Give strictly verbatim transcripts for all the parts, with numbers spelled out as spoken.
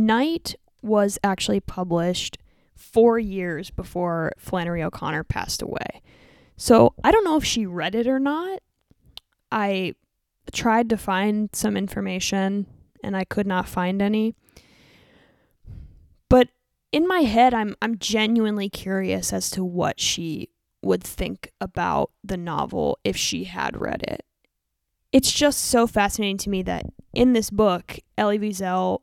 Night was actually published four years before Flannery O'Connor passed away. So I don't know if she read it or not. I tried to find some information and I could not find any. But in my head, I'm I'm genuinely curious as to what she would think about the novel if she had read it. It's just so fascinating to me that in this book, Elie Wiesel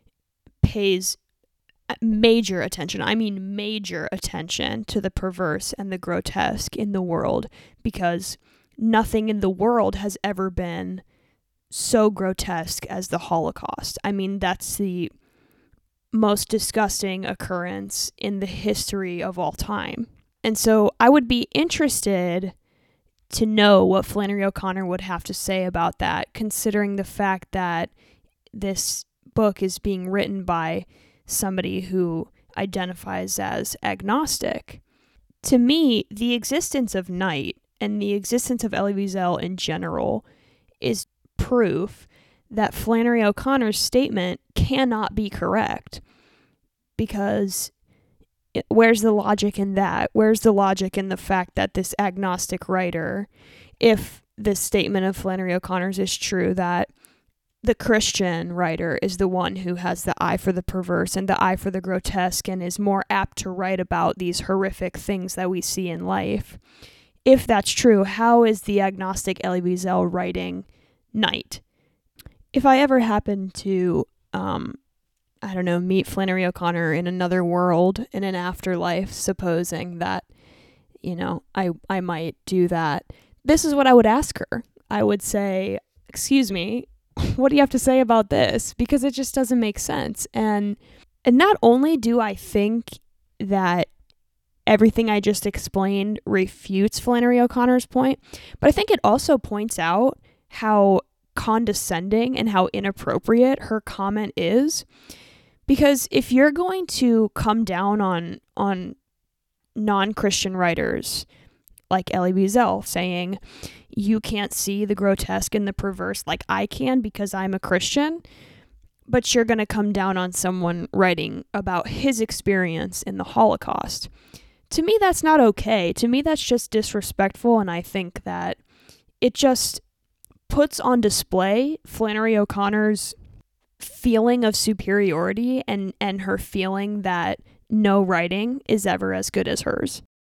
pays major attention, I mean major attention to the perverse and the grotesque in the world, because nothing in the world has ever been so grotesque as the Holocaust. I mean, that's the most disgusting occurrence in the history of all time. And so I would be interested to know what Flannery O'Connor would have to say about that, considering the fact that this book is being written by somebody who identifies as agnostic. To me, the existence of Night and the existence of Elie Wiesel in general is proof that Flannery O'Connor's statement cannot be correct. Because it, where's the logic in that? Where's the logic in the fact that this agnostic writer, if this statement of Flannery O'Connor's is true, that the Christian writer is the one who has the eye for the perverse and the eye for the grotesque and is more apt to write about these horrific things that we see in life. If that's true, how is the agnostic Elie Wiesel writing Night? If I ever happen to, um, I don't know, meet Flannery O'Connor in another world, in an afterlife, supposing that, you know, I, I might do that, this is what I would ask her. I would say, excuse me, what do you have to say about this? Because it just doesn't make sense. And and not only do I think that everything I just explained refutes Flannery O'Connor's point, but I think it also points out how condescending and how inappropriate her comment is. Because if you're going to come down on on non-Christian writers like Elie Wiesel, saying you can't see the grotesque and the perverse like I can because I'm a Christian, but you're going to come down on someone writing about his experience in the Holocaust. To me, that's not okay. To me, that's just disrespectful, and I think that it just puts on display Flannery O'Connor's feeling of superiority and, and her feeling that no writing is ever as good as hers.